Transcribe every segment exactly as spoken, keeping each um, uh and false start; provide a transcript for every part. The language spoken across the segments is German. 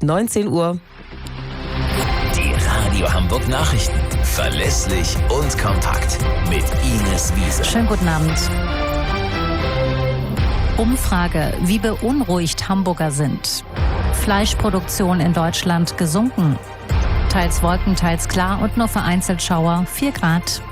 neunzehn Uhr. Die Radio Hamburg Nachrichten. Verlässlich und kompakt. Mit Ines Wiese. Schönen guten Abend. Umfrage, wie beunruhigt Hamburger sind. Fleischproduktion in Deutschland gesunken. Teils Wolken, teils klar und nur vereinzelt Schauer, vier Grad.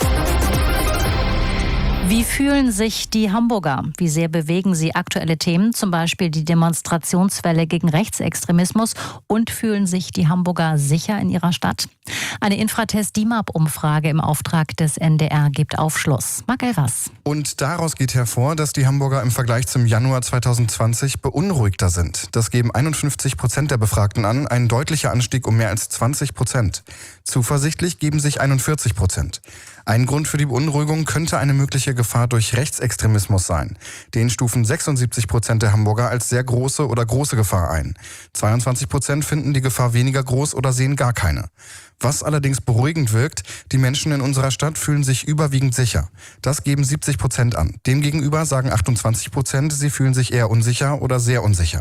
Wie fühlen sich die Hamburger? Wie sehr bewegen sie aktuelle Themen, zum Beispiel die Demonstrationswelle gegen Rechtsextremismus? Und fühlen sich die Hamburger sicher in ihrer Stadt? Eine Infratest-D I M A P-Umfrage im Auftrag des N D R gibt Aufschluss. Marc Elvers. Und daraus geht hervor, dass die Hamburger im Vergleich zum Januar zwanzig zwanzig beunruhigter sind. Das geben einundfünfzig Prozent der Befragten an, ein deutlicher Anstieg um mehr als zwanzig Prozent. Zuversichtlich geben sich einundvierzig Prozent. Ein Grund für die Beunruhigung könnte eine mögliche Gefahr durch Rechtsextremismus sein. Den stufen sechsundsiebzig Prozent der Hamburger als sehr große oder große Gefahr ein. zweiundzwanzig Prozent finden die Gefahr weniger groß oder sehen gar keine. Was allerdings beruhigend wirkt, die Menschen in unserer Stadt fühlen sich überwiegend sicher. Das geben siebzig Prozent an. Demgegenüber sagen achtundzwanzig Prozent, sie fühlen sich eher unsicher oder sehr unsicher.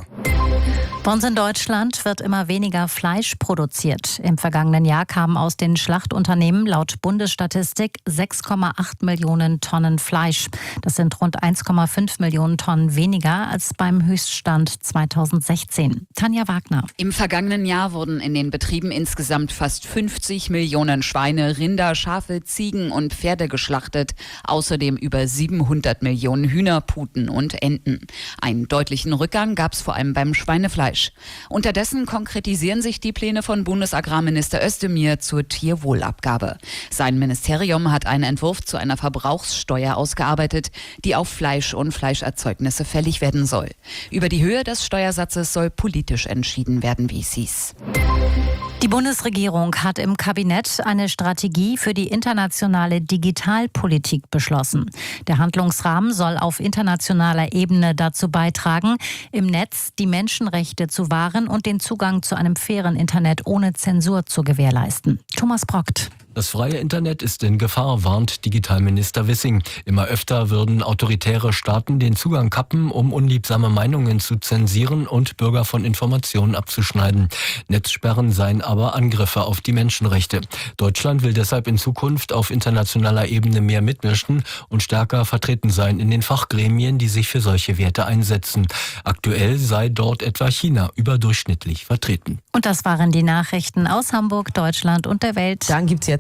Bei uns in Deutschland wird immer weniger Fleisch produziert. Im vergangenen Jahr kamen aus den Schlachtunternehmen laut Bundesstatistik sechs Komma acht Millionen Tonnen Fleisch. Das sind rund eins Komma fünf Millionen Tonnen weniger als beim Höchststand zweitausendsechzehn. Tanja Wagner. Im vergangenen Jahr wurden in den Betrieben insgesamt fast fünfzig Millionen Schweine, Rinder, Schafe, Ziegen und Pferde geschlachtet. Außerdem über siebenhundert Millionen Hühner, Puten und Enten. Einen deutlichen Rückgang gab es vor allem beim Schweinefleisch. Unterdessen konkretisieren sich die Pläne von Bundesagrarminister Özdemir zur Tierwohlabgabe. Sein Ministerium hat einen Entwurf zu einer Verbrauchssteuer ausgearbeitet, die auf Fleisch und Fleischerzeugnisse fällig werden soll. Über die Höhe des Steuersatzes soll politisch entschieden werden, wie es hieß. Die Bundesregierung hat im Kabinett eine Strategie für die internationale Digitalpolitik beschlossen. Der Handlungsrahmen soll auf internationaler Ebene dazu beitragen, im Netz die Menschenrechte zu wahren und den Zugang zu einem fairen Internet ohne Zensur zu gewährleisten. Thomas Brockt. Das freie Internet ist in Gefahr, warnt Digitalminister Wissing. Immer öfter würden autoritäre Staaten den Zugang kappen, um unliebsame Meinungen zu zensieren und Bürger von Informationen abzuschneiden. Netzsperren seien aber Angriffe auf die Menschenrechte. Deutschland will deshalb in Zukunft auf internationaler Ebene mehr mitmischen und stärker vertreten sein in den Fachgremien, die sich für solche Werte einsetzen. Aktuell sei dort etwa China überdurchschnittlich vertreten. Und das waren die Nachrichten aus Hamburg, Deutschland und der Welt. Dann gibt's jetzt